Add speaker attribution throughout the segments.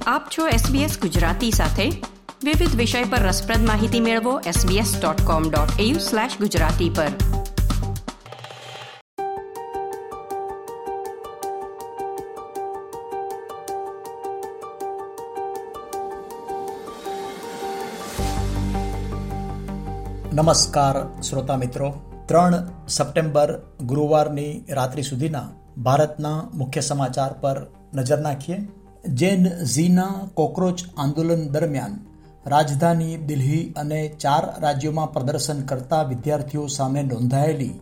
Speaker 1: આપ છો SBS ગુજરાતી સાથે. વિવિધ વિષય પર રસપ્રદ માહિતી મેળવો sbs.com.au/gujarati પર.
Speaker 2: નમસ્કાર શ્રોતા મિત્રો. 3 સપ્ટેમ્બર ગુરુવારની રાત્રિ સુધીના ભારતના મુખ્ય સમાચાર પર નજર નાખીએ. જેન ઝીના કોકરોચ આંદોલન દરમિયાન રાજધાની દિલ્હી અને 4 રાજ્યોમાં પ્રદર્શન કરતા વિદ્યાર્થીઓ સામે નોંધાયેલી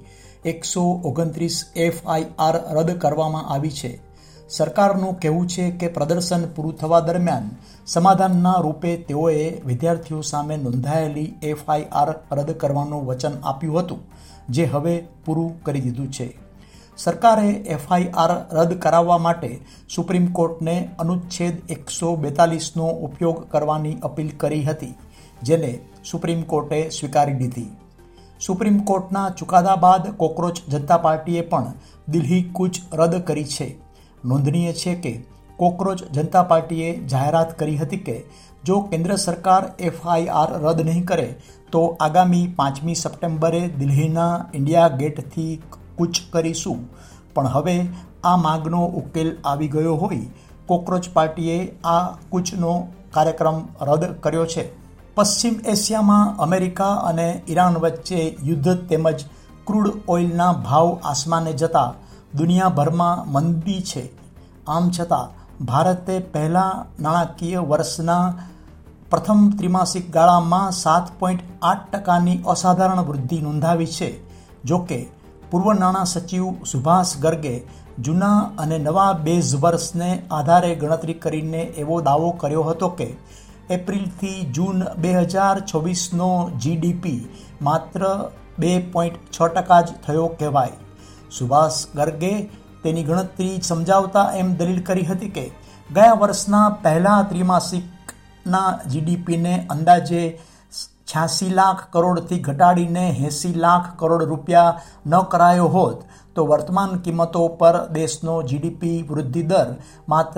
Speaker 2: 129 FIR રદ કરવામાં આવી છે. સરકારનું કહેવું છે કે પ્રદર્શન પૂરું થવા દરમિયાન સમાધાનના રૂપે તેઓએ વિદ્યાર્થીઓ સામે નોંધાયેલી FIR રદ કરવાનું વચન આપ્યું હતું, જે હવે પૂરું કરી દીધું છે. સરકારે FIR રદ કરાવવા માટે સુપ્રીમ કોર્ટને અનુચ્છેદ 142નો ઉપયોગ કરવાની અપીલ કરી હતી, જેને સુપ્રીમ કોર્ટે સ્વીકારી લીધી. સુપ્રીમ કોર્ટના ચુકાદા બાદ કોકરોચ જનતા પાર્ટીએ પણ દિલ્હી કૂચ રદ કરી છે. નોંધનીય છે કે કોકરોચ જનતા પાર્ટીએ જાહેરાત કરી હતી કે જો કેન્દ્ર સરકાર FIR રદ નહીં કરે તો આગામી 5મી સપ્ટેમ્બરે દિલ્હીના ઇન્ડિયા ગેટથી કૂચ કરીશું. પણ હવે આ માંગનો ઉકેલ આવી ગયો હોય કોકરોચ પાર્ટીએ આ કૂચનો કાર્યક્રમ રદ કર્યો છે. પશ્ચિમ એશિયામાં અમેરિકા અને ઈરાન વચ્ચે યુદ્ધ તેમજ ક્રૂડ ઓઇલના ભાવ આસમાને જતા દુનિયાભરમાં મંદી છે. આમ છતાં ભારતે પહેલા નાણાકીય વર્ષના પ્રથમ ત્રિમાસિક ગાળામાં 7.8%ની અસાધારણ વૃદ્ધિ નોંધાવી છે. જોકે પૂર્વ નાણાં સચિવ સુભાષ ગર્ગે જૂના અને નવા બેઝ વર્ષને આધારે ગણતરી કરીને એવો દાવો કર્યો હતો કે એપ્રિલથી જૂન 2024નો GDP માત્ર 2.6% જ થયો કહેવાય. સુભાષ ગર્ગે તેની ગણતરી સમજાવતા એમ દલીલ કરી હતી કે ગયા વર્ષના પહેલા ત્રિમાસિકના GDPને અંદાજે 86 લાખ કરોડથી ઘટાડીને 80 લાખ કરોડ રૂપિયા ન કરાયો હોત તો વર્તમાન કિંમતો પર દેશનો GDP વૃદ્ધિ દર માત્ર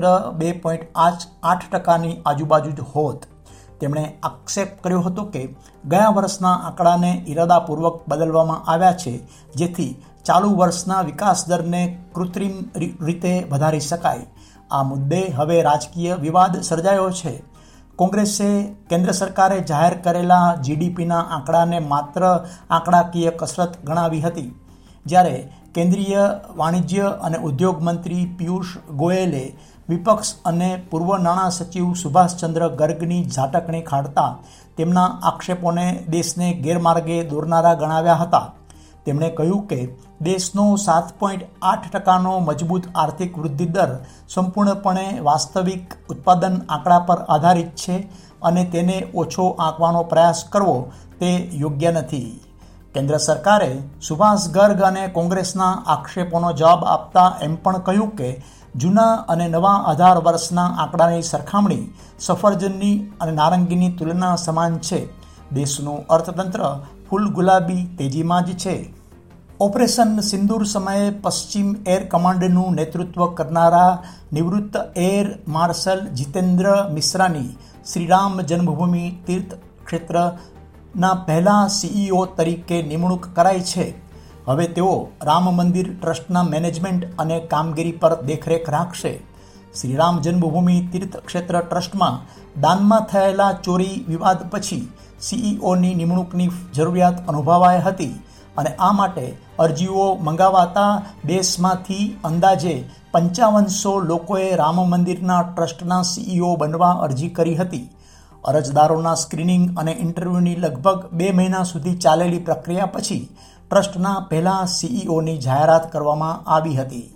Speaker 2: 2.8%ની આજુબાજુ જ હોત. તેમણે આક્ષેપ કર્યો હતો કે ગયા વર્ષના આંકડાને ઇરાદાપૂર્વક બદલવામાં આવ્યા છે, જેથી ચાલુ વર્ષના વિકાસ દરને કૃત્રિમ રીતે વધારી શકાય. આ મુદ્દે હવે રાજકીય વિવાદ સર્જાયો છે. કોંગ્રેસે કેન્દ્ર સરકારે જાહેર કરેલા GDPના આંકડાને માત્ર આંકડાકીય કસરત ગણાવી હતી, જ્યારે કેન્દ્રીય વાણિજ્ય અને ઉદ્યોગ મંત્રી પિયુષ ગોયલે વિપક્ષ અને પૂર્વ નાણાં સચિવ સુભાષચંદ્ર ગર્ગની ઝાટકણી કાઢતા તેમના આક્ષેપોને દેશને ગેરમાર્ગે દોરનારા ગણાવ્યા હતા. તેમણે કહ્યું કે દેશનો 7.8%નો મજબૂત આર્થિક વૃદ્ધિ દર સંપૂર્ણપણે વાસ્તવિક ઉત્પાદન આંકડા પર આધારિત છે અને તેને ઓછો આંકવાનો પ્રયાસ કરવો તે યોગ્ય નથી. કેન્દ્ર સરકારે સુભાષ ગર્ગ અને કોંગ્રેસના આક્ષેપોનો જવાબ આપતા એમ પણ કહ્યું કે જૂના અને નવા 18 વર્ષના આંકડાની સરખામણી સફરજનની અને નારંગીની તુલના સમાન છે. દેશનું અર્થતંત્ર ફૂલ ગુલાબી તેજીમાં જ છે. ઓપરેશન સિંદૂર સમયે પશ્ચિમ એર કમાન્ડનું નેતૃત્વ કરનારા નિવૃત્ત એર માર્શલ જીતેન્દ્ર મિશ્રાની શ્રીરામ જન્મભૂમિ તીર્થ ક્ષેત્રના પહેલા CEO તરીકે નિમણૂક કરાઈ છે. હવે તેઓ રામ મંદિર ટ્રસ્ટના મેનેજમેન્ટ અને કામગીરી પર દેખરેખ રાખશે. શ્રીરામ જન્મભૂમિ તીર્થ ક્ષેત્ર ટ્રસ્ટમાં દાનમાં થયેલા ચોરી વિવાદ પછી CEOની નિમણૂકની જરૂરિયાત અનુભવાઈ હતી અને આ માટે અરજીઓ મંગાવાતા દેશમાંથી અંદાજે 5500 લોકોએ રામ મંદિરના ટ્રસ્ટના CEO બનવા અરજી કરી હતી. અરજદારોના સ્ક્રીનિંગ અને ઇન્ટરવ્યૂની લગભગ 2 મહિના સુધી ચાલેલી પ્રક્રિયા પછી ટ્રસ્ટના પહેલા CEOની જાહેરાત કરવામાં આવી હતી.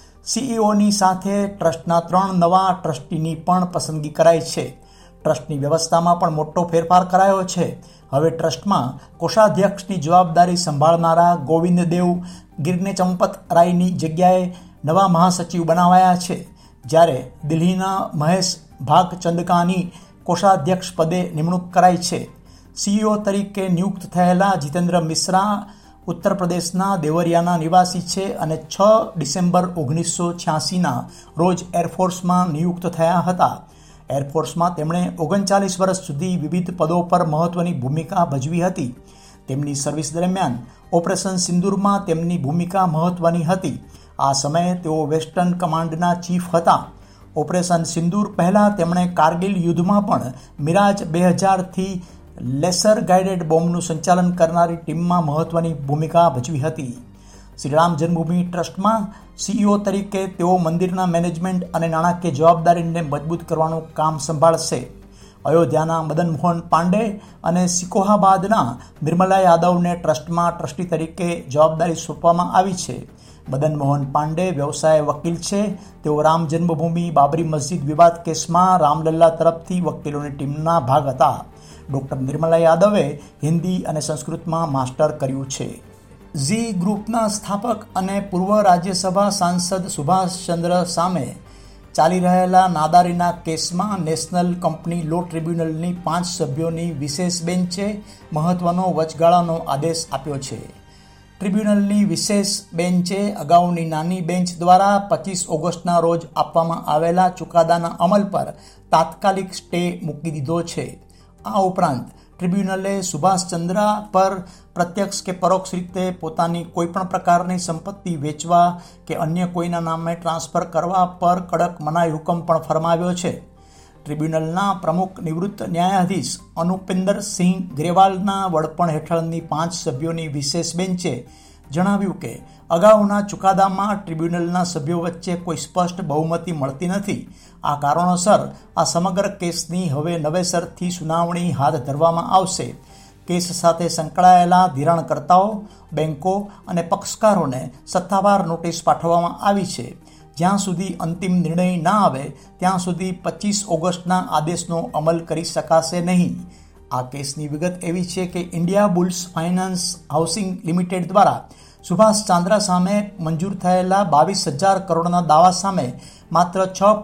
Speaker 2: CEOની સાથે ટ્રસ્ટના 3 નવા ટ્રસ્ટીની પણ પસંદગી કરાઈ છે. ટ્રસ્ટની વ્યવસ્થામાં પણ મોટો ફેરફાર કરાયો છે. હવે ટ્રસ્ટમાં કોષાધ્યક્ષની જવાબદારી સંભાળનારા ગોવિંદ દેવ ગિરને ચંપત રાયની જગ્યાએ નવા મહાસચિવ બનાવાયા છે, જ્યારે દિલ્હીના મહેશ ભાગચંદકાની કોષાધ્યક્ષ પદે નિમણૂક કરાઈ છે. CEO તરીકે નિયુક્ત થયેલા જીતેન્દ્ર મિશ્રા ઉત્તર પ્રદેશના દેવરિયાના નિવાસી છે અને 6 ડિસેમ્બર 1986ના રોજ એરફોર્સમાં નિયુક્ત થયા હતા. એરફોર્સમાં તેમણે 39 વર્ષ સુધી વિવિધ પદો પર મહત્વની ભૂમિકા ભજવી હતી. તેમની સર્વિસ દરમિયાન ઓપરેશન સિંદૂરમાં તેમની ભૂમિકા મહત્વની હતી. આ સમયે તેઓ વેસ્ટર્ન કમાન્ડના ચીફ હતા. ઓપરેશન સિંદૂર પહેલાં તેમણે કારગિલ યુદ્ધમાં પણ મિરાજ 2000થી લેસર ગાઇડેડ બોમ્બનું સંચાલન કરનારી ટીમમાં મહત્વની ભૂમિકા ભજવી હતી. શ્રીરામ જન્મભૂમિ ટ્રસ્ટમાં CEO તરીકે તેઓ મંદિરના મેનેજમેન્ટ અને નાણાકીય જવાબદારીને મજબૂત કરવાનું કામ સંભાળશે. અયોધ્યાના મદન મોહન પાંડે અને સિકોહાબાદના નિર્મલા યાદવને ટ્રસ્ટમાં ટ્રસ્ટી તરીકે જવાબદારી સોંપવામાં આવી છે. મદન મોહન પાંડે વ્યવસાય વકીલ છે. તેઓ રામ જન્મભૂમિ બાબરી મસ્જિદ વિવાદ કેસમાં રામલલ્લા તરફથી વકીલોની ટીમના ભાગ હતા. ડોક્ટર નિર્મલા યાદવે હિન્દી અને સંસ્કૃતમાં માસ્ટર કર્યું છે. ઝી ગ્રુપના સ્થાપક અને પૂર્વ રાજ્યસભા સાંસદ સુભાષચંદ્ર સામે ચાલી રહેલા નાદારીના કેસમાં નેશનલ કંપની લો ટ્રિબ્યુનલની 5 સભ્યોની વિશેષ બેન્ચે મહત્વનો વચગાળાનો આદેશ આપ્યો છે. ટ્રિબ્યુનલની વિશેષ બેન્ચે અગાઉની નાની બેન્ચ દ્વારા 25 ઓગસ્ટના રોજ આપવામાં આવેલા ચુકાદાના અમલ પર તાત્કાલિક સ્ટે મૂકી દીધો છે. આ ઉપરાંત ટ્રિબ્યુનલે સુભાષચંદ્ર પર પ્રત્યક્ષ કે પરોક્ષ રીતે પોતાની કોઈપણ પ્રકારની સંપત્તિ વેચવા કે અન્ય કોઈના નામે ટ્રાન્સફર કરવા પર કડક મનાઈ હુકમ પણ ફરમાવ્યો છે. ટ્રિબ્યુનલના પ્રમુખ નિવૃત્ત ન્યાયાધીશ અનુપિન્દર સિંહ ગ્રેવાલના વડપણ હેઠળની 5 સભ્યોની વિશેષ બેન્ચે જણાવ્યું કે અગાઉના ચુકાદામાં ટ્રિબ્યુનલના સભ્યો વચ્ચે કોઈ સ્પષ્ટ બહુમતી મળતી નથી. આ કારણોસર આ સમગ્ર કેસની હવે નવેસરથી સુનાવણી હાથ ધરવામાં આવશે. કેસ સાથે સંકળાયેલા ધિરાણકર્તાઓ, બેન્કો અને પક્ષકારોને સત્તાવાર નોટિસ પાઠવવામાં આવી છે. જ્યાં સુધી અંતિમ નિર્ણય ના આવે ત્યાં સુધી 25 ઓગસ્ટના આદેશનો અમલ કરી શકાશે નહીં. આ કેસની વિગત એવી છે કે India bulls finance housing limited દ્વારા સુભાષ ચાંદ્રા સામે મંજૂર થયેલા 22,000 કરોડના દાવા સામે માત્ર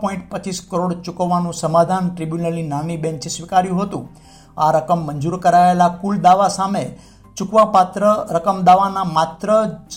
Speaker 2: 6.25 કરોડ ચૂકવવાનું સમાધાન ટ્રિબ્યુનલની નાની બેન્ચે સ્વીકાર્યું હતું. આ રકમ મંજૂર કરાયેલા કુલ દાવા સામે ચૂકવાપાત્ર રકમ દાવાના માત્ર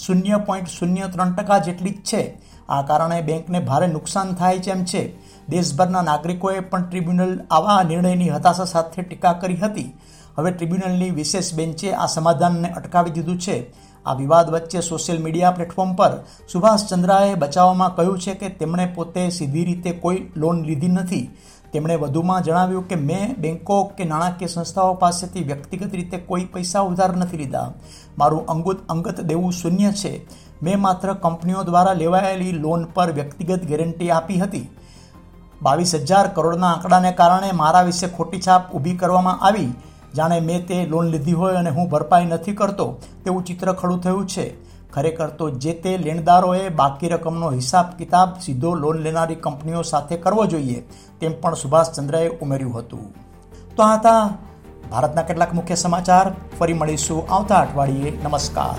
Speaker 2: 0.03% જેટલી જ છે. આ કારણે બેંકને ભારે નુકસાન થાય તેમ છે. દેશભરના નાગરિકોએ પણ ટ્રિબ્યુનલ આવા નિર્ણયની હતાશા સાથે ટીકા કરી હતી. હવે ટ્રિબ્યુનલની વિશેષ બેન્ચે આ સમાધાનને અટકાવી દીધું છે. આ વિવાદ વચ્ચે સોશિયલ મીડિયા પ્લેટફોર્મ પર સુભાષચંદ્રાએ બચાવમાં કહ્યું છે કે તેમણે પોતે સીધી રીતે કોઈ લોન લીધી નથી. તેમણે વધુમાં જણાવ્યું કે મેં બેંકો કે નાણાકીય સંસ્થાઓ પાસેથી વ્યક્તિગત રીતે કોઈ પૈસા ઉધાર નથી લીધા. મારું અંગત દેવું શૂન્ય છે. મેં માત્ર કંપનીઓ દ્વારા લેવાયેલી લોન પર વ્યક્તિગત ગેરંટી આપી હતી. 22,000 કરોડના આંકડાને કારણે મારા વિશે ખોટી છાપ ઊભી કરવામાં આવી. જાણે મેં તે લોન લીધી હોય અને હું ભરપાઈ નથી કરતો તેવું ચિત્ર ખડું થયું છે. ખરેખર તો જે તે લેણદારોએ બાકી રકમનો હિસાબ કિતાબ સીધો લોન લેનારી કંપનીઓ સાથે કરવો જોઈએ તેમ પણ સુભાષચંદ્રએ ઉમેર્યું હતું. તો આ હતા ભારતના કેટલાક મુખ્ય સમાચાર. ફરી મળીશું આવતા અઠવાડિયે. નમસ્કાર.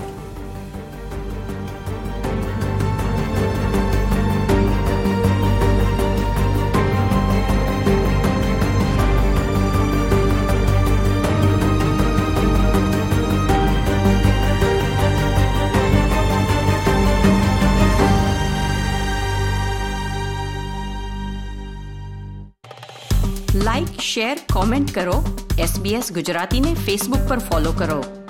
Speaker 1: લાઇક, શેર, કોમેન્ટ કરો. SBS ગુજરાતીને ફેસબુક પર ફોલો કરો.